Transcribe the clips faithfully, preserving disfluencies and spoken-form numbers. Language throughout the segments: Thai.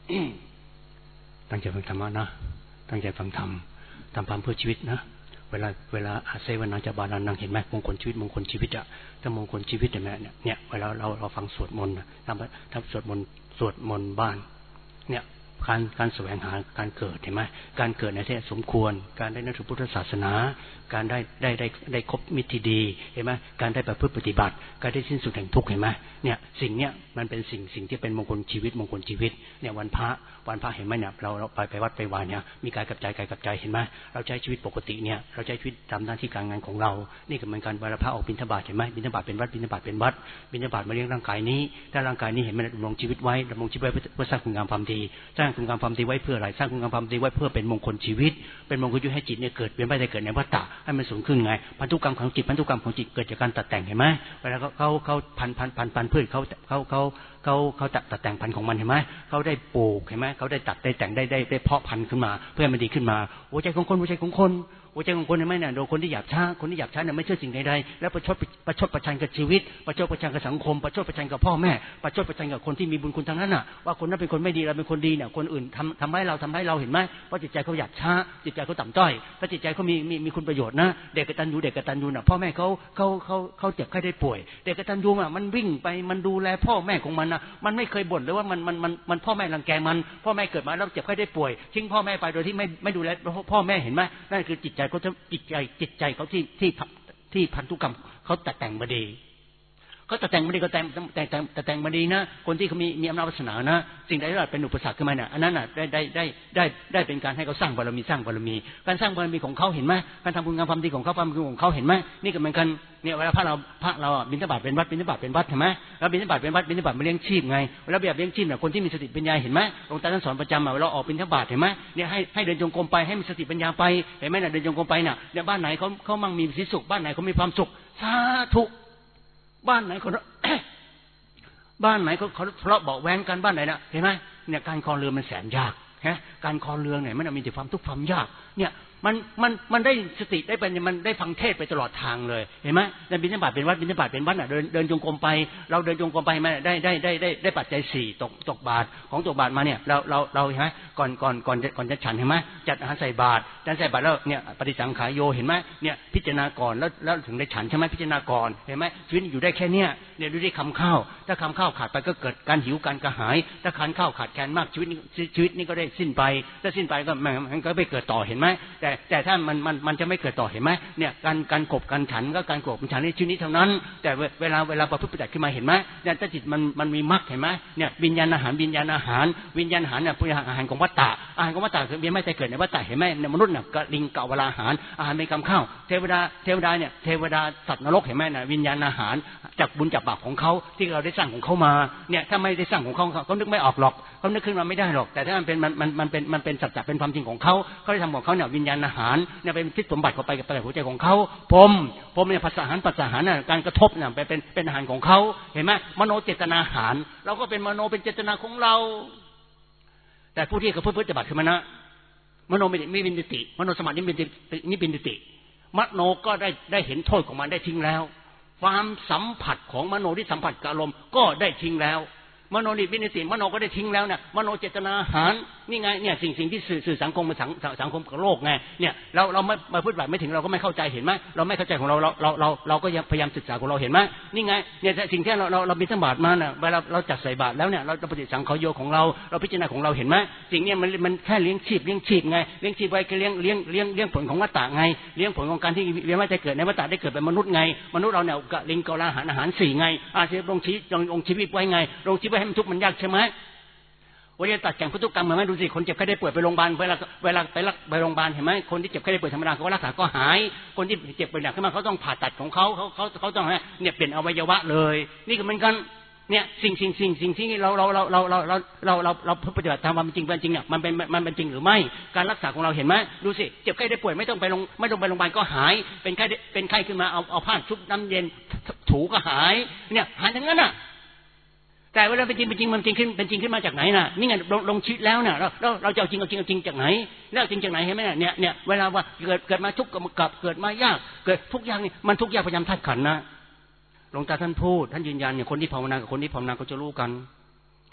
ตั้งใจฟังธรรมะนะตั้งใจฟังธรรมทำความเพื่อชีวิตนะเวลาเวลาอาเซวนาจะบาลานังเห็นไหมมงคลชีวิตมงคลชีวิตอะถ้ามงคลชีวิตเห็นไหมเนี่ยเนี่ยเวลาเราเราฟังสวดมนต์ทำทำสวดมนต์สวดมนต์บ้านเนี่ยการการแสวงหาการเกิดเห็นไหมการเกิดในที่สมควรการได้นับถือพุทธศาสนาการได้ได้ได้ได้คบมิตรที่ดีเห็นไหมการได้ประพฤติปฏิบัติการได้สิ้นสุดแห่งทุกข์เห็นไหมเนี่ยสิ่งเนี้ยมันเป็นสิ่งสิ่งที่เป็นมงคลชีวิตมงคลชีวิตเนี่ยวันพระวันพระเห็นไหมเนี่ยเราเราไปไปวัดไปวาเนี่ยมีกายกับใจกายกับใจเห็นไหมเราใช้ชีวิตปกติเนี่ยเราใช้ชีวิตตามหน้าที่การงานของเรานี่ก็เหมือนกันเวลาพระออกบิณฑบาตเห็นไหมบิณฑบาตเป็นวัดบิณฑบาตเป็นวัดบิณฑบาตมาเลี้ยงร่างกายนี้ถ้าร่างกายนี้เห็นมันดำรงชีวิตไว้ดำรงชีวิตไว้เพื่อสร้างคุณงามความดีสร้างคุณงามความดีไว้เพื่ออะไรสร้างคุณงามความดีไว้เพื่อเป็นมงคลชีวิตเป็นมงคลชีวิตให้จิตเนี่ยเกิดเป็นไปได้เกิดในวัฏฏะให้มันสูงขึ้นไงพันธุกรรมของจิตพันธุกรรมของจิตเกิดจากการตัดแต่งเห็นไหมเวลาเขาเขาเขาพันพันพันพันพืชเขาเขาเขาเขาเขาตัดตัดแต่งพันธุ์ของมันเห็นไหมเขาได้ปลูกเห็นไหมเขาได้ตัดได้แต่งได้ได้ได้เพาะพันธุ์ขึ้นมาเพื่อให้มันดีขึ้นมาหัวใจของคนหัวใจของคนหัวใจของคนเห็นไหมเนี่ยโดยคนที่หยาบช้าคนที่หยาบช้าเนี่ยไม่เชื่อสิ่งใดๆแล้วประชดประชดประชันกับชีวิตประชดประชันกับสังคมประชดประชันกับพ่อแม่ประชดประชันกับคนที่มีบุญคุณทางนั้นน่ะว่าคนนั้นเป็นคนไม่ดีเราเป็นคนดีเนี่ยคนอื่นทำทำให้เราทำให้เราเห็นไหมเพราะจิตใจเขาหยาบช้าจิตใจเขาต่ำต้อยถ้าจิตใจเขามีมีมีคุณประโยชน์นะเด็กกตัญญูเด็กกตัญญูน่ะพ่อแม่เขาเขาเขาเขาเจ็บไข้ได้ป่วยเด็กกตัญญูอ่ะมันวิ่งไปมันดูแลพ่อแม่ของมันนะมันไม่เคยบ่นเลยว่ามันมันมันมันพ่อแม่รังแกมันพ่อแม่เกิดมาแล้วเจ็บไข้ได้ป่วยทิ้งพ่อแม่ไปโดยที่ไม่ไม่ดูแลพ่อแม่เห็นไหมนั่นคือจิตใจเขาจะจิตใจจิตใจเขาที่ที่ที่พันธุกรรมเขาตัดแต่งมาดีเขาตัดแต่งมาดีก็แต่งแต่งแต่งแต่งมาดีนะคนที่เขามีมีอำนาจวาสนานะสิ่งใดที่เป็นอุปสรรคขึ้นมาเนี่ยอันนั้นน่ะได้ได้ได้ได้ได้เป็นการให้เขาสร้างบารมีสร้างบารมีการสร้างบารมีของเขาเห็นไหมการทำคุณงามความดีของเขาความดีของเขาเห็นไหมนี่ก็เหมือนกันเนี่ยเวลาพระเราพระเราบิณฑบาตเป็นวัดบิณฑบาตเป็นวัดเห็นไหมแล้วบิณฑบาตเป็นวัดบิณฑบาตมาเลี้ยงชีพไงแล้วแบบเลี้ยงชีพเนี่ยคนที่มีสติปัญญาเห็นไหมหลวงตาท่านสอนประจำอ่ะเราออกบิณฑบาตเห็นไหมเนี่ยให้ให้เดินจงกรมไปให้มีสติปัญญาไปเห็นไหมเนี่ยเดินจงกรมไปเนี่ยเนี่ยบ้านไหนเขาเขามั่งมีสุขบ้านไหนเขามีความสุขสาธุบ้านไหนเขาบ้านไหนเขาเขาทะเลาะเบาะแว้งกันบ้านไหนนะเห็นไหมเนี่ยการคลองเรือนมันแสนยากฮะการคลองเรือนเนี่ยมันมีแต่ความทุกข์ความยากเนี่ยมันมันมันได้สติได้เป็นมันได้ฟังเทศไปตลอดทางเลยเห็นไหมในบิณฑบาตเป็นวัดบิณฑบาตเป็นวัดน่ะเดินเดินจงกรมไปเราเดินจงกรมไปมาได้ได้ได้ได้ได้ปัจจัยสี่ตกตกบาตรของตกบาตรมาเนี่ยเราเราเราเห็นไหมก่อนก่อนก่อนก่อนจะฉันเห็นไหมจัดอาหารใส่บาตรจัดใส่บาตรแล้วเนี่ยปฏิสังขารโยเห็นไหมเนี่ยพิจารณาก่อนแล้วแล้วถึงได้ฉันใช่ไหมพิจารณาก่อนเห็นไหมชีวิตอยู่ได้แค่เนี้ยเนี่ยดูได้คำข้าวถ้าคำข้าวขาดไปก็เกิดการหิวการกระหายถ้าคันข้าวขาดแคลนมากชีวิตชีวิตนี้ก็ได้สิ้นไปถ้าสิ้นไปก็มันก็ไม่เกิดต่อเห็นไหมแต่แต่ถ้ามันมันมันจะไม่เกิดต่อเห็นไหมเนี่ยการการกบการฉันก็การกบการฉันในชีวิตนี้เท่านั้นแต่เวลาเวลาประพฤติปฏิบัติขึ้นมาเห็นไหมเนี่ยถ้าจิตมันมันมีมรรคเห็นไหมเนี่ยวิญญาณอาหารวิญญาณอาหารวิญญาณอาหารเนี่ยเป็นอาหารของวัฏฏะอาหารของวัฏฏะคือไม่ได้เกิดในวัฏฏะเห็นไหมในมนุษย์เนี่ยกลิงเก่าเวลาอาหารอาหารเป็นกำข้าวเทวดาเทวดาเนี่ยเทวดาสัตว์นรกเห็นไหมเนี่ยวิญญาณอาหารจากบุญจากบาปของเขาที่เราได้สร้างของเขามาเนี่ยถ้าไม่ได้สร้างของเขาเขานึกไม่ออกหรอกเขานึกขึ้นมาไม่ได้หรอกแต่ถ้ามันเป็นมันมันมันเป็นมันเป็นสัจจะเป็นความจริงของเขาเขาได้ทำของเขาเนี่ยวิญญาณอาหารเนี่ยเป็นทิศสมบัติเข้าไปกับหัวใจของเขาพรหมพรหมเนี่ยภาษาอาหารภาษาอาหารน่ะการกระทบเนี่ยเป็นเป็นอาหารของเขาเห็นไหมมโนเจตนาอาหารเราก็เป็นมโนเป็นเจตนาของเราแต่ผู้ที่เขาเพื่อปฏิบัติคือมโนมโนไม่ไม่เป็นติมโนสมาธินี่เป็นนี่เป็นติมโนก็ได้ได้เห็นโทษของมันได้ทิ้งแล้วความสัมผัสของมโนที่สัมผัสกับอารมณ์ก็ได้ทิ้งแล้วมโนนิวินิติมโนก็ได้ทิ้งแล้วเนี่ยมโนเจตนาอาหารนี่ไงเนี่ยสิ่งสิ่งที่สื่อสื่อสังคมมาสังสังคมกับโลกไงเนี่ยเราเราไม่มาพูดแบบไม่ถึงเราก็ไม่เข้าใจเห็นไหมเราไม่เข้าใจของเราเราเราเราเราก็พยายามศึกษาของเราเห็นไหมนี่ไงเนี่ยสิ่งที่เราเราเราบิณฑบาตมาเนี่ยเวลาเราจัดใส่บาตรแล้วเนี่ยเราปฏิสังขารโยของเราเราพิจารณาของเราเห็นไหมสิ่งนี้มันมันแค่เลี้ยงชีพเลี้ยงชีพไงเลี้ยงชีพไว้ก็เลี้ยงเลี้ยงเลี้ยงเลี้ยงผลของวัฏฏะไงเลี้ยงผลของการที่เลี้ยงว่าจะเกิดในวัฏฏะได้เกิดเป็นมนุษย์ไงมนุษย์เราเนี่ยลิงกอลาหารอาหารสี่ไงอาชีพลงชีพลงชีวิตไว้ไงลงชีวิตไว้ให้มันทุกข์มันยากใช่ไหมวันนี้ตัดแก่งพันธุกรรมเหมือนไหมดูสิคนเจ็บไข้ได้ป่วยไปโรงพยาบาลเวลาเวลาไปรักไปโรงพยาบาลเห็นไหมคนที่เจ็บไข้ได้ป่วยธรรมดาเขารักษาก็หายคนที่เจ็บป่วยหนักขึ้นมาเขาต้องผ่าตัดของเขาเขาเขาเขาต้องเนี่ยเปลี่ยนอวัยวะเลยนี่ก็เหมือนกันเนี่ยสิ่งสิ่งสิ่งสิ่งที่เราเราเราเราเราเราเราเราเราปฏิบัติตามความจริงเป็นจริงเนี่ยมันเป็นมันเป็นจริงหรือไม่การรักษาของเราเห็นไหมดูสิเจ็บไข้ได้ป่วยไม่ต้องไปลงไม่ต้องไปโรงพยาบาลก็หายเป็นไข้เป็นไข้ขึ้นมาเอาเอาผ้าชุบน้ำเย็นถูก็หายเนี่ยหายทั้งนั้นอ่ะแต่เวลาเป็นจริงเป็นจริงมันจริงขึ้นเป็นจริงขึ้นมาจากไหนน่ะนี่ไงลงลงชีวิตแล้วน่ะเราเราเราจะเอาจริงเอาจริงเอาจริงจากไหนแล้วจริงจากไหนเห็นไหมเนี่ยเนี่ยเวลาว่าเกิดเกิดมาทุกข์กับเกิดมายากเกิดทุกอย่างนี่มันทุกอย่างพยายามทัดขันนะหลวงตาท่านพูดท่านยืนยันเนี่ยคนที่ภาวนากับคนที่ภาวนาเขาจะรู้กัน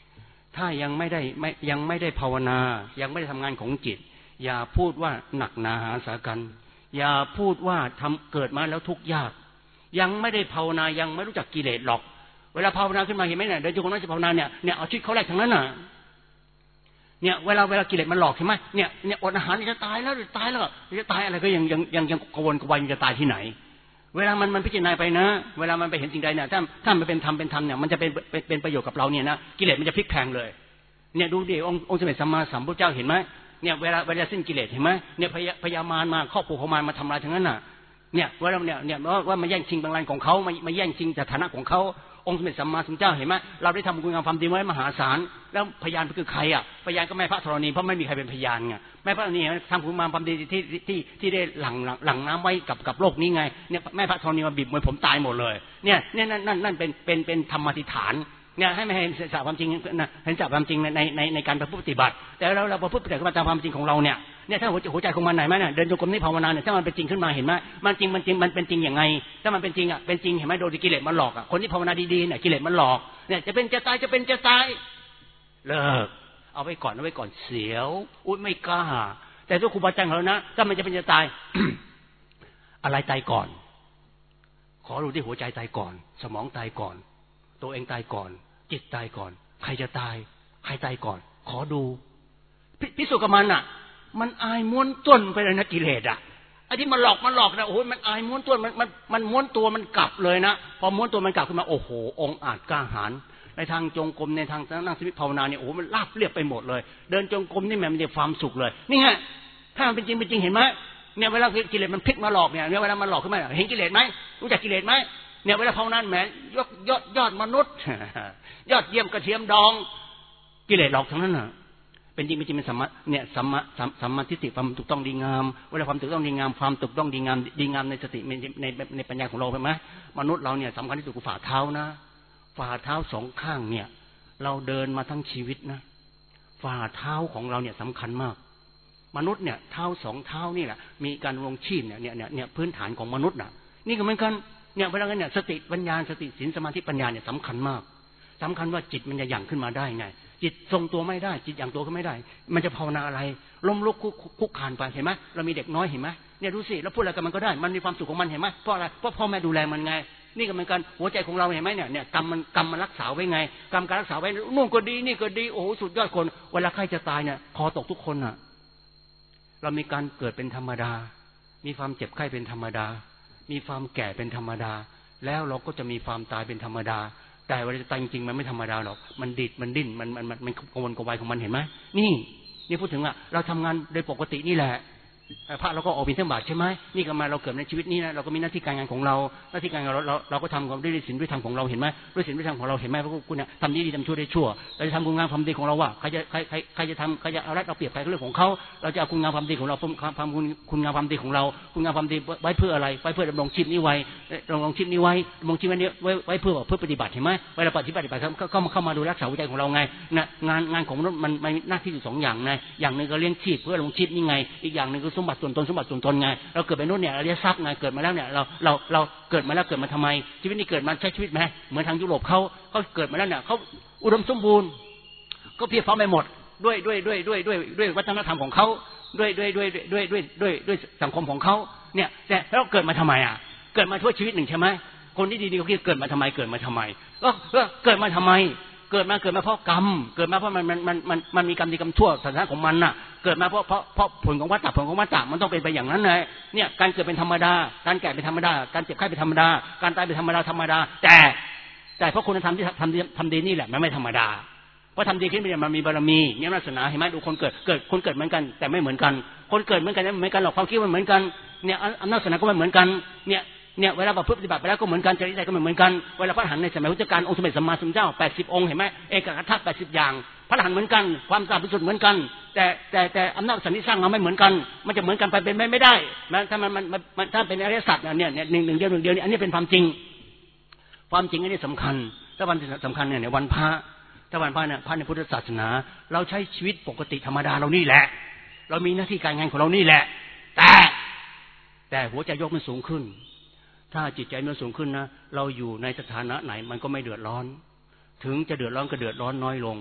ถ้ายังไม่ได้ไม่ยังไม่ได้ภาวนายังไม่ได้ทำงานของจิตอย่าพูดว่าหนักหนาหาสากันอย่าพูดว่าทำเกิดมาแล้วทุกข์ยากยังไม่ได้ภาวนายังไม่รู้จักกิเลสหรอกเวลาภาวนาขึ้นมาเห็นไหมเนี่ยเดินจงกรมนั่งภาวนาเนี่ยเนี่ยเอาชีวิตเขาแรกทั้งนั้นน่ะเนี่ยเวลาเวลากิเลสมันหลอกเห็นไหมเนี่ยเนี่ยอดอาหารจะตายแล้วจะตายแล้วจะตายอะไรก็ยังยังยังยังกวนกวายจะตายที่ไหนเวลามันมันพิจารณาไปนะเวลามันไปเห็นสิ่งใดเนี่ยถ้าถ้ามันเป็นธรรมเป็นธรรมเนี่ยมันจะเป็นเป็นเป็นประโยชน์กับเราเนี่ยนะกิเลสมันจะพลิกแพลงเลยเนี่ยดูดิองค์องค์สมเด็จสัมมาสัมพุทธเจ้าเห็นไหมเนี่ยเวลาเวลาสิ้นกิเลสเห็นไหมเนี่ยพยาพยามารมาครอบครัวของมารมาทำลายทั้งนั้นน่ะเนี่ยว่าเนี่ยเนี่ยว่ามาแย่งชิงบังลังของเขามามาแย่งชิงสถานะของเขาองค์สมเด็จสัมมาสัมพุทธเจ้าเห็นไหมเราได้ทำคุณงามความดีไว้มหาศาลแล้วพยานคือใครอ่ะพยานก็แม่พระธรณีเพราะไม่มีใครเป็นพยานไงแม่พระธรณีทำคุณงามความดีที่ที่ที่ได้หลั่งหลั่งน้ำไว้กับกับโลกนี้ไงเนี่ยแม่พระธรณีมาบีบมือผมตายหมดเลยเนี่ยเนี่ยนั่นนั่นนั่นเป็นเป็นเป็นธรรมธิฐานเนี่ยให้ไม่เห็นสัจความจริงนะเห็นสัจความจริงในในในการประพฤติปฏิบัติแต่เราเราประพฤติปฏิบัติตามความจริงของเราเนี่ยเนี่ยถ้าหัวใจหัวใจของมันไหนไหมเนี่ยเดินจงกรมนี่ภาวนาเนี่ยถ้ามันเป็นจริงขึ้นมาเห็นไหมมันจริงมันจริงมันเป็นจริงอย่างไงถ้ามันเป็นจริงอ่ะเป็นจริงเห็นไหมโดยกิเลสมันหลอกอ่ะคนที่ภาวนาดีๆเนี่ยกิเลสมันหลอกเนี่ยจะเป็นจะตายจะเป็นจะตายเลิกเอาไว้ก่อนเอาไว้ก่อนเสียวอุ้ยไม่กล้าแต่ถ้าครูบาอาจารย์ของเรานะถ้ามันจะเป็นจะตาย อะไรตายก่อนขอดูที่หัวใจตายก่อนสมองตายก่อนตัวเองตายก่อนจิตตายก่อนใครจะตายใครตายก่อนขอดูพิสูจน์กับมันอ่ะมันอายม้วนต้นไปเลยนะกิเลสอ่ะไอ้ที่มันหลอกมันหลอกนะโอ้โหมันอายม้วนต้นมันมันมันม้วนตัวมันกลับเลยนะพอม้วนตัวมันกลับขึ้นมาโอ้โหองค์อาจกล้าหาญในทางจงกรมในทางนั่งสมาธิภาวนาเนี่ยโอ้โหมันราบเรียบไปหมดเลยเดินจงกรมนี่แม่มันจะความสุขเลยนี่ไงถ้ามันเป็นจริงเป็นจริงเห็นไหมเนี่ยเวลากิเลสมันพลิกมาหลอกเนี่ยเนี่ยเวลามันหลอกขึ้นมาเห็นกิเลสไหมรู้จักกิเลสไหมเนี่ยเวลาภาวนาแหมยอดยอดยอดมนุษย์ยอดเยี่ยมกระเทียมดองกิเลสหลอกทั้งนั้นน่ะเป็นจริงเป็นจริงเป็นสัมมาเนี่ยสัมมาสัมมาทิฏฐิความถูกต้องดีงามเวลาความถูกต้องดีงามความถูกต้องดีงามดีงามในสติในในในปัญญาของเราใช่ไหมมนุษย์เราเนี่ยสำคัญที่สุดคือฝ่าเท้านะฝ่าเท้าสองข้างเนี่ยเราเดินมาทั้งชีวิตนะฝ่าเท้าของเราเนี่ยสำคัญมากมนุษย์เนี่ยเท้าสองเท้านี่แหละมีการลงชีพเนี่ยเนี่ยเนี่ยพื้นฐานของมนุษย์น่ะนี่ก็เหมือนกันเนี่ยเวลาเนี่ยสติปัญญาสติศีลสมาธิปัญญาเนี่ยสำคัญมากสำคัญว่าจิตมันจะหยั่งขึ้นมาได้ไงจิตทรงตัวไม่ได้จิตหยั่งตัวขึ้นไม่ได้มันจะภาวนาอะไรล้มลุกคุกคานไปเห็นไหมเรามีเด็กน้อยเห็นไหมเนี่ยดูสิแล้วพูดอะไรกับมันก็ได้มันมีความสุขของมันเห็นไหมเพราะอะไรเพราะพ่อแม่ดูแลมันไงนี่ก็เหมือนกันหัวใจของเราเห็นไหมเนี่ยเนี่ยกรรมมันกรรมมันรักษาไว้ไงกรรมการรักษาไว้นู่นก็ดีนี่ก็ดีโอ้โหสุดยอดคนเวลาใครจะตายเนี่ยคอตกทุกคนอ่ะเรามีการเกิดเป็นธรรมดามีความเจ็บไข้เป็นธรรมดามีความแก่เป็นธรรมดาแล้วเราก็จะมีความตายเป็นธรรมดาแต่เวลาจะตายจริงๆมันไม่ธรรมดาหรอกมันดิดมันดิ้นมันมันมันมันกวนกวายของมันเห็นไหมนี่นี่พูดถึงอ่ะเราทำงานโดยปกตินี่แหละพระเราก็ออกบิณฑบาตใช่ไหมนี่ก็มาเราเกิดในชีวิตนี้นะเราก็มีหน้าที่การงานของเราหน้าที่การงานเราเราเราก็ทำด้วยศีลด้วยธรรมของเราเห็นไหมด้วยศีลด้วยธรรมของเราเห็นไหมพระคุณเนี่ยทำดีดีทำชั่วได้ชั่วเราจะทำคุณงามความดีของเราว่าใครจะใครใครใครจะทำใครจะเอารัดเอาเปรียบใครก็เรื่องของเขาเราจะเอาคุณงามความดีของเราความคุณคุณงามความดีของเราคุณงามความดีไว้เพื่ออะไรไว้เพื่อดำรงชีพนี้ไว้ดำรงชีพนี้ไว้ดำรงชีพนี้ไว้ไว้เพื่อเพื่อปฏิบัติเห็นไหมเวลาปฏิบัติไปเข้ามาเข้ามาดูรักษาหัวใจของเราไงนะงานงานของมนุษย์มันมีหน้าที่อยู่สองอย่างไงอย่างหนึ่งก็เลี้ยงชีพเพื่อดำรงชีพนี่ไงอีกอย่างหนึ่งคือสมบัติส่วนตนสมบัติส่วนตนไงเราเกิดเป็นนู้นเนี่ยอริยทรัพย์ไงเกิดมาแล้วเนี่ยเราเราเราเกิดมาแล้วเกิดมาทำไมชีวิตนี้เกิดมาใช้ชีวิตไหมเหมือนทางยุโรปเขาเขาเกิดมาแล้วเนี่ยเขาอุดมสมบูรณ์ก็เพียบพร้อมไปหมดด้วยด้วยด้วยด้วยด้วยด้วยวัฒนธรรมของเขาด้วยด้วยด้วยด้วยด้วยด้วยด้วยสังคมของเขาเนี่ยแต่แล้วเกิดมาทำไมอ่ะเกิดมาทั่วชีวิตหนึ่งใช่ไหมคนที่ดีๆเขาคิดเกิดมาทำไมเกิดมาทำไมก็เกิดมาทำไมเกิดมาเกิดมาเพราะกรรมเกิดมาเพราะมันมันมันมันมันมีกรรมดีกรรมชั่วสถานะของมันน่ะเกิดมาเพราะเพราะเพราะผลของวัฏฏะผลของวัฏฏะมันต้องเป็นไปอย่างนั้นเลยเนี่ยการเกิดเป็นธรรมดาการแก่เป็นธรรมดาการเจ็บไข้เป็นธรรมดาการตายเป็นธรรมดาธรรมดาแต่แต่เพราะคุณธรรมที่ทำทำดีนี่แหละมันไม่ธรรมดาเพราะทำดีขึ้นไปเนี่ยมันมีบารมีเนี่ยศาสนาเห็นไหมดูคนเกิดเกิดคนเกิดเหมือนกันแต่ไม่เหมือนกันคนเกิดเหมือนกันไม่เหมือนกันหรอกความคิดมันเหมือนกันเนี่ยอำนาจศาสนาก็ไม่เหมือนกันเนี่ยเนี่ยเวลาประพฤติปฏิบัติไปแล้วก็เหมือนกันจริยธรรมก็เหมือนกันเวลาพระอรหันต์ในสมัยพุทธกาลองค์สมเด็จสัมมาสัมพุทธเจ้าแปดสิบองค์เห็นไหมเอกขัตถะแปดสิบอย่างพระอรหันต์เหมือนกันความสะอาดบริสุทธิ์เหมือนกันแต่แต่แต่อำนาจสันนิสร้างมาไม่เหมือนกันมันจะเหมือนกันไปเป็นไม่ได้ถ้ามันมันมันถ้าเป็นอริยสัจเนี่ยเนี่ยหนึ่งหนึ่งเดียวหนึ่งเดียวนี่อันนี้เป็นความจริงความจริงอันนี้สำคัญถ้าวันสำคัญเนี่ยในวันพระถ้าวันพระเนี่ยพระในพุทธศาสนาเราใช้ชีวิตปกติธรรมดาเรานี่แหละเรามีหน้าที่การงานของเรานี่แหละแต่แต่หัวใจยกมันสูงขึ้นถ้าจิตใจมันสูงขึ้นนะเราอยู่ในสถานะไหนมันก็ไม่เดือดร้อนถึงจะเดือดร้อนก็เดือดร้อนน้อยลง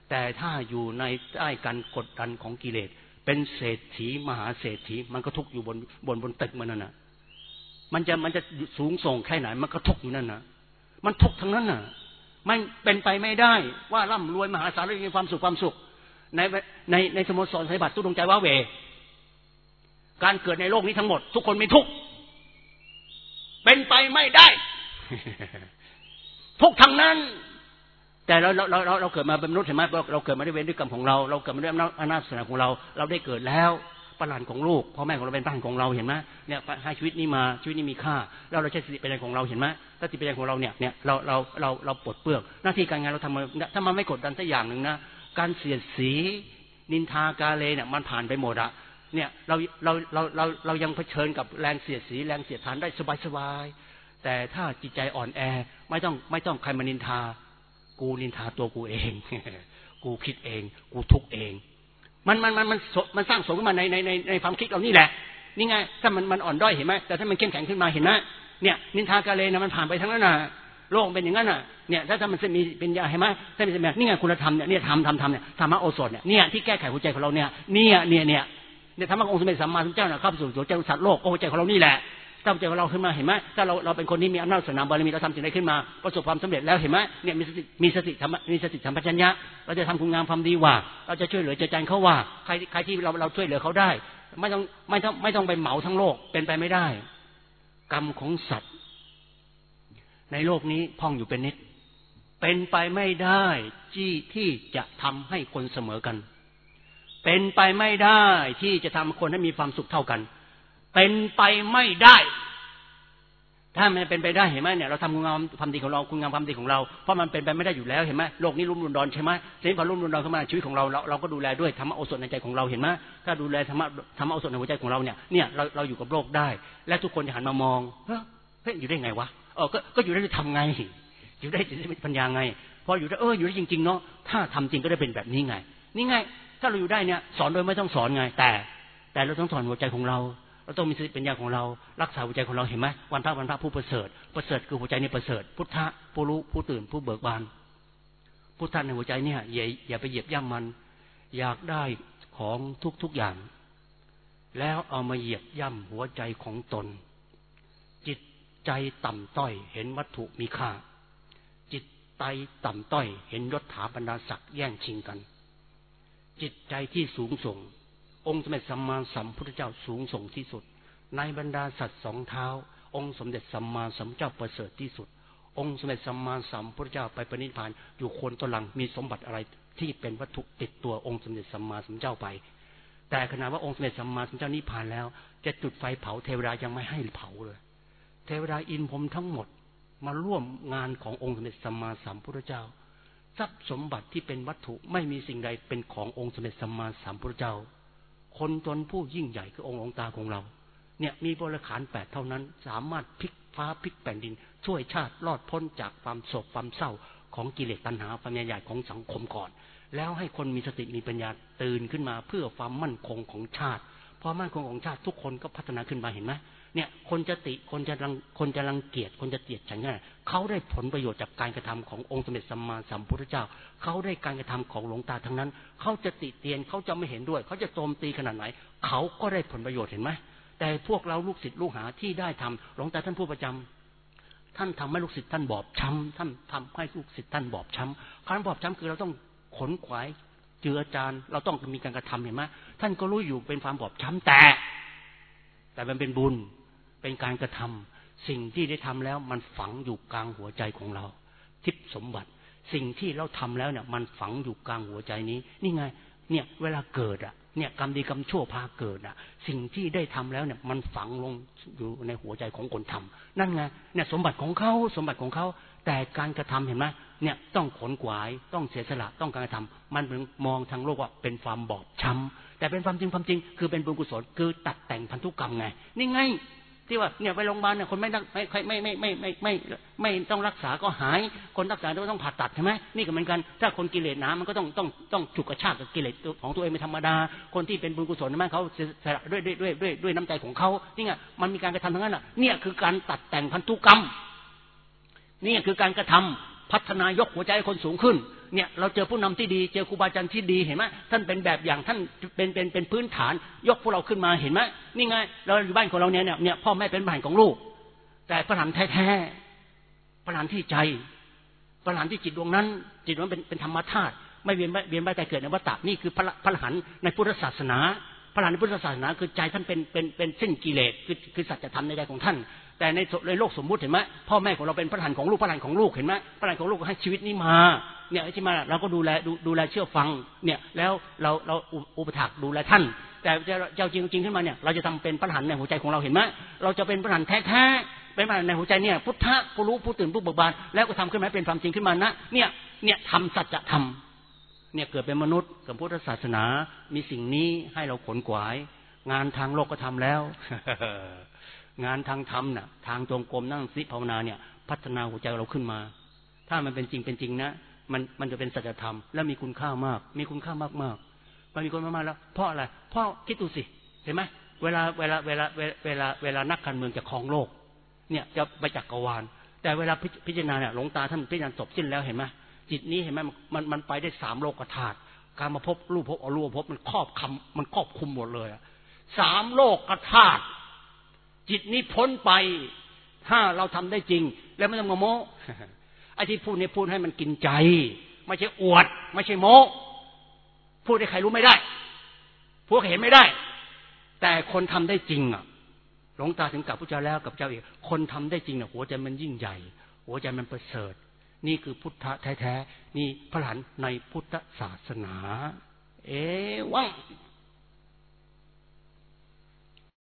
แต่ถ้าอยู่ในใต้การกดดันของกิเลสเป็นเศรษฐีมหาเศรษฐีมันก็ทุกข์อยู่บนบนบนตึกมันนั่นน่ะมันจะมันจะสูงส่งแค่ไหนมันก็ทุกข์อยู่นั่นน่ะมันทุกข์ทั้งนั้นน่ะมันเป็นไปไม่ได้ว่าร่ำรวยมหาศาลมีความสุขความสุขในในในสโมสรไทยบัตรทุกดวงใจว่าเวการเกิดในโลกนี้ทั้งหมดทุกคนมีทุกข์เป็นไปไม่ได้ ทุกข์ทั้งนั้นแต่เราเราเราเราเกิดมาเป็นมนุษย์เห็นไหมเราเกิดมาด้วยเวรด้วยกรรมของเราเราเกิดมาด้วยอำนาจศาสนาของเราเราได้เกิดแล้วประหลาดของลูกพ่อแม่ของเราเป็นบ้านของเราเห็นไหมเนี่ยให้ชีวิตนี้มาชีวิตนี้มีค่าแล้วเราใช้สติปัญญาของเราเห็นไหมถ้าสติปัญญาของเราเนี่ยเนี่ยเราเราเราเราปลดเปลื้องหน้าที่การงานเราทำถ้ามันไม่กดดันสักอย่างหนึ่งนะการเสียดสีนินทากาเลเนี่ยมันผ่านไปหมดอะเนี่ยเราเราเราเราเรายังเผชิญกับแรงเสียดสีแรงเสียดทานได้สบายๆแต่ถ้าจิตใจอ่อนแอไม่ต้องไม่ต้องใครมานินทากูนินทาตัวกูเอง กูคิดเองกูทุกข์เองมันมันมันมันมันสร้างสมขึ้นมาในในในในความคิดเรานี่แหละนี่ไงถ้ามันมันอ่อนด้อยเห็นไหมแต่ถ้ามันเข้มแข็งขึ้นมาเห็นไหมเนี่ยนินทากาเลนะมันผ่านไปทั้งนั้นน่ะโลกเป็นอย่างนั้นน่ะเนี่ยถ้าถ้ามันมีเป็นยาเห็นไหมถ้ามันเป็นแบบนี่ไงคุณธรรมเนี่ยเนี่ยทำทำทำเนี่ยธรรมะโอสถเนี่ยเนี่ยที่แก้ไขหัวใจของเราเนี่ยเนี่ยเนี่ยเนี่ยเนี่ยธรรมะองค์สมเด็จสัมมาสัมพุทธเจ้าเนี่ยเข้าสู่หัวใจของสัตว์โลกหัวใจของเรานี่แหละถ้าหัวใจของเราขึ้นมาเห็นไหมถ้าเราเราเป็นคนที่มีอำนาจศาสนาบารมีเราทำสิ่งใดขึ้นมาประสบความสำเร็จแล้วเห็นไหมเนี่ยมีสติมีสติธรรมมีสติสัมปชัญญะเราจะทำคุณงามความดีว่าเราจะช่วยเหลือใจใจเขาว่าใครใครที่เราเราช่วยเหลือเขาได้ไม่ต้องไม่ต้องไม่ต้องไปเหมาทั้งโลกเป็นไปไม่ได้กรรมของสัตว์ในโลกนี้พ่องอยู่เป็นนิดเป็นไปไม่ได้ที่ที่จะทำให้คนเสมอกันเป็นไปไม่ได้ที่จะทำคนให้มีความสุขเท่ากันเป็นไปไม่ได้ถ้ามันเป็นไปได้เห็นไหมเนี่ยเราทำคุณงามความดีของเราคุณงามความดีของเราเพราะมันเป็นไปไม่ได้อยู่แล้วเห็นไหมโลกนี้รุ่มรุ่นดอนใช่ไหมทีนี้พอรุ่มรุ่นดอนเข้ามาชีวิตของเราเราเราก็ดูแลด้วยธรรมะโอสถในใจของเราเห็นไหมถ้าดูแลธรรมะธรรมะโอสถในหัวใจของเราเนี่ยเนี่ยเราเราอยู่กับโลกได้และทุกคนจะหันมามองเฮ้ยเฮ้ยอยู่ได้ไงวะเออก็ก็อยู่ได้ทำไงอยู่ได้จะเป็นปัญญาไงพออยู่ได้เอออยู่ได้จริงๆเนาะถ้าทำจริงก็ได้เป็นแบบนี้ไงนี่ไงถ้าเราอยู่ได้เนี่ยสอนโดยไม่ต้องสอนไงแต่แต่เราต้องสอนหัวใจของเราเราต้องมีสติปัญญาของเรารักษาหัวใจของเราเห็นไหมวันพระวันพระผู้ประเสริฐประเสริฐคือหัวใจนี่ประเสริฐพุทธะผู้รู้ผู้ตื่นผู้เบิกบานพุทธะในหัวใจเนี่ยอย่าอย่าไปเหยียบย่ำมันอยากได้ของทุกๆอย่างแล้วเอามาเหยียบย่ำหัวใจของตนจิตใจต่ำต้อยเห็นวัตถุมีค่าจิตใจต่ำต้อยเห็นยศถาบรรดาศักดิ์แย่งชิงกันจิตใจที่สูงส่งองค์สมเด็จสัมมาสัมพุทธเจ้าสูงส่งที่สุดในบรรดาสัตว์สองเท้าองค์สมเด็จสัมมาสัมพุทธเจ้าประเสริฐที่สุดองค์สมเด็จสัมมาสัมพุทธเจ้าไปปณิพพานอยู่โคนต้นลังมีสมบัติอะไรที่เป็นวัตถุติดตัวองค์สมเด็จสัมมาสัมพุทธเจ้าไปแต่ขณะว่าองค์สมเด็จสัมมาสัมพุทธเจ้านิพพานแล้วจะจุดไฟเผาเทวดายังไม่ให้เผาเลยเทวดาอินพรหมทั้งหมดมาร่วมงานขององค์สมเด็จสัมมาสัมพุทธเจ้าทรัพย์สมบัติที่เป็นวัตถุไม่มีสิ่งใดเป็นขององค์สมเด็จสัมมาสัมพุทธเจ้าคนจนผู้ยิ่งใหญ่คือองค์หลวงตาของเราเนี่ยมีบริขารแปดเท่านั้นสามารถพลิกฟ้าพลิกแผ่นดินช่วยชาติรอดพ้นจากความโศกความเศร้าของกิเลสตัณหาความใหญ่ของสังคมก่อนแล้วให้คนมีสติมีปัญญาตื่นขึ้นมาเพื่อความมั่นคงของชาติพอมั่นคงของชาติทุกคนก็พัฒนาขึ้นมาเห็นไหมเนี่ยคนจะติคนจะรังคนจะรังเกียจคนจะเกลียดฉันเนี่ยเขาได้ผลประโยชน์จากการกระทำขององค์สมเด็จสัมมาสัมพุทธเจ้าเขาได้การกระทำของหลวงตาทั้งนั้นเขาจะติเตียนเขาจะไม่เห็นด้วยเขาจะโจมตีขนาดไหนเขาก็ได้ผลประโยชน์เห็นไหมแต่พวกเราลูกศิษย์ลูกหาที่ได้ทำหลวงตาท่านผู้ประจำท่านทำให้ลูกศิษย์ท่านบอบช้ำท่านทำให้ลูกศิษย์ท่านบอบช้ำการบอบช้ำคือเราต้องขนขวายเจือจานเราต้องมีการกระทำเห็นไหมท่านก็รู้อยู่เป็นความบอบช้ำแต่แต่มันเป็นบุญเป็นการกระทำสิ่งที่ได้ทำแล้วมันฝังอยู่กลางหัวใจของเราทิพย์สมบัติสิ่งที่เราทำแล้วเนี่ยมันฝังอยู่กลางหัวใจนี้นี่ไงเนี่ยเวลาเกิดอ่ะเนี่ยกรรมดีกรรมชั่วพาเกิดอ่ะสิ่งที่ได้ทำแล้วเนี่ยมันฝังลงอยู่ในหัวใจของคนทำนั่นไงเนี่ยสมบัติของเขาสมบัติของเขาแต่การกระทำเห็นไหมเนี่ยต้องขนขวายต้องเสียสละต้องการกระทำมันมองทางโลกว่าเป็นความบอบช้ำแต่เป็นความจริงความจริงคือเป็นบุญกุศลคือตัดแต่งพันธุกรรมไงนี่ไงที่ว่าเนี่ยไปโรงพยาบาลเนี่ยคนไม่ไม่ไม่ไม่ไม่ไม่ไม่ไม่ต้องรักษาก็หายคนรักษาก็ต้องผ่าตัดใช่ไหมนี่ก็เหมือนกันถ้าคนกิเลสหนามันก็ต้องต้องต้องฉุกกระชากกับกิเลสของตัวเองเป็นธรรมดาคนที่เป็นบุญกุศลนั่นเขาสละด้วยด้วยด้วยด้วยด้วยน้ำใจของเขานี่ไงมันมีการกระทำทั้งนั้นอ่ะเนี่ยคือการตัดแต่งพันธุกรรมนี่คือการกระทำพัฒนายกหัวใจให้คนสูงขึ้นเนี่ยเราเจอผู้นำที่ดีเจอครูบาอาจารย์ที่ดีเห็นไหมท่านเป็นแบบอย่างท่านเป็นเป็นเป็นพื้นฐานยกพวกเราขึ้นมาเห็นไหมนี่ไงเราอยู่บ้านของเราเนี่ยเนี่ยพ่อแม่เป็นบ้านของลูกแต่พระหลานแท้ๆพระหลานที่ใจพระหลานที่จิตดวงนั้นจิตดวงนั้นเป็นเป็นธรรมธาตุไม่เวียนเวียนว่ายตายเกิดในวัฏฏะนี่คือพระพระหลานในพุทธศาสนาพระหลานในพุทธศาสนาคือใจท่านเป็นเป็นเป็นสิ้นกิเลสคือคือสัจธรรมในใจของท่านแต่ในในโลกสมมุติเห็นไหมพ่อแม่ของเราเป็นพระหลานของลูกพระหลานของลูกเห็นไหมพระหลานของลูกให้ชีวิตนี้มาเนี่ยที่มาเราก็ดูแลดูดูแลเชื่อฟังเนี่ยแล้วเราเราอุปถัมภ์ดูแลท่านแต่เจ้าจริงจริงขึ้นมาเนี่ยเราจะทำเป็นพระหลานในหัวใจของเราเห็นไหมเราจะเป็นพระหลานแท้ๆเป็นพระหลานในหัวใจเนี่ยพุทธะผู้รู้ผู้ตื่นผู้เบิกบานแล้วก็ทำขึ้นมาเป็นความจริงขึ้นมานะเนี่ยเนี่ยทำสัจธรรมเนี่ยเกิดเป็นมนุษย์กับพุทธศาสนามีสิ่งนี้ให้เราขนขวายงานทางโลกก็ทำแล้ว งานทางธรรมน่ะทางจงกรมนั่งสติภาวนาเนี่ยพัฒนาหัวใจเราขึ้นมาถ้ามันเป็นจริงเป็นจริงนะมันมันจะเป็นสัจธรรมและมีคุณค่ามากมีคุณค่ามากมากมันมีคนมากๆแล้วเพราะอะไรเพราะคิดดูสิเห็นไหมเวลาเวลาเวลาเวลาเวลานักการเมืองจะครองโลกเนี่ยจะไปจักรวาลแต่เวลาพิจารณาเนี่ยหลวงตาท่านพิจารณาจบสิ้นแล้วเห็นไหมจิตนี้เห็นไหมมันมันไปได้สามโลกธาตุการมาพบรูปพบอรูปพบมันครอบคำมันครอบคุมหมดเลยสามโลกธาตุจิตนี้พ้นไปถ้าเราทำได้จริงแล้วไม่ต้องมาโม้ไอ้ที่พูดเนี่ยพูดให้มันกินใจไม่ใช่อวดไม่ใช่โม้พูดให้ใครรู้ไม่ได้พวกเห็นไม่ได้แต่คนทำได้จริงอ่ะหลวงตาถึงกับพระเจ้าแล้วกับเจ้าอีกคนทำได้จริงอ่ะหัวใจมันยิ่งใหญ่หัวใจมันประเสริฐนี่คือพุทธะแท้ๆนี่พระหลานในพุทธศาสนาเอวัง